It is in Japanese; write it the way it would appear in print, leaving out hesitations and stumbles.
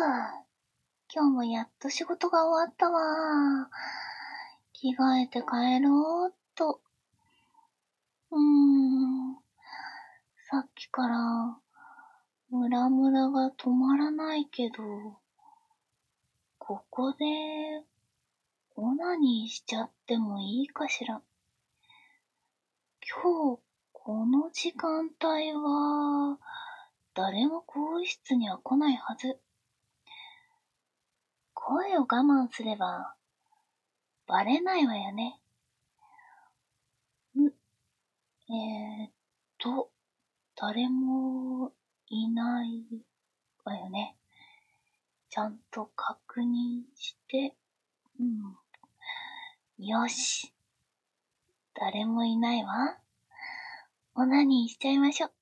今日もやっと仕事が終わったわ。着替えて帰ろうっと。さっきからムラムラが止まらないけど、ここでオナニーしちゃってもいいかしら。今日この時間帯は誰も更衣室には来ないはず。声を我慢すればバレないわよね。誰もいないわよね。ちゃんと確認して、よし。誰もいないわ。オナニーしちゃいましょう。